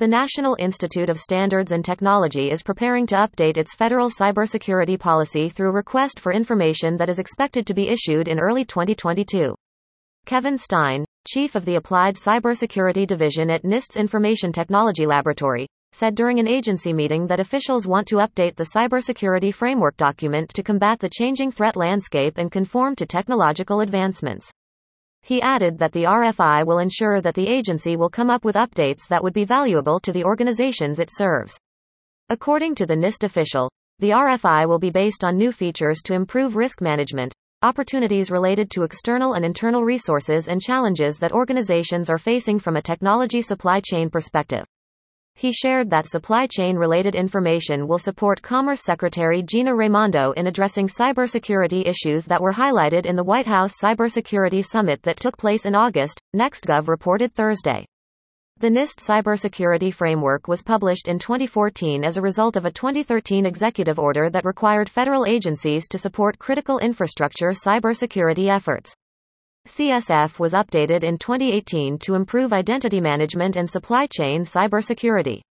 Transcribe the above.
The National Institute of Standards and Technology is preparing to update its federal cybersecurity policy through request for information that is expected to be issued in early 2022. Kevin Stein, chief of the Applied Cybersecurity Division at NIST's Information Technology Laboratory, said during an agency meeting that officials want to update the cybersecurity framework document to combat the changing threat landscape and conform to technological advancements. He added that the RFI will ensure that the agency will come up with updates that would be valuable to the organizations it serves. According to the NIST official, the RFI will be based on new features to improve risk management, opportunities related to external and internal resources, and challenges that organizations are facing from a technology supply chain perspective. He shared that supply chain-related information will support Commerce Secretary Gina Raimondo in addressing cybersecurity issues that were highlighted in the White House Cybersecurity Summit that took place in August, NextGov reported Thursday. The NIST Cybersecurity Framework was published in 2014 as a result of a 2013 executive order that required federal agencies to support critical infrastructure cybersecurity efforts. CSF was updated in 2018 to improve identity management and supply chain cybersecurity.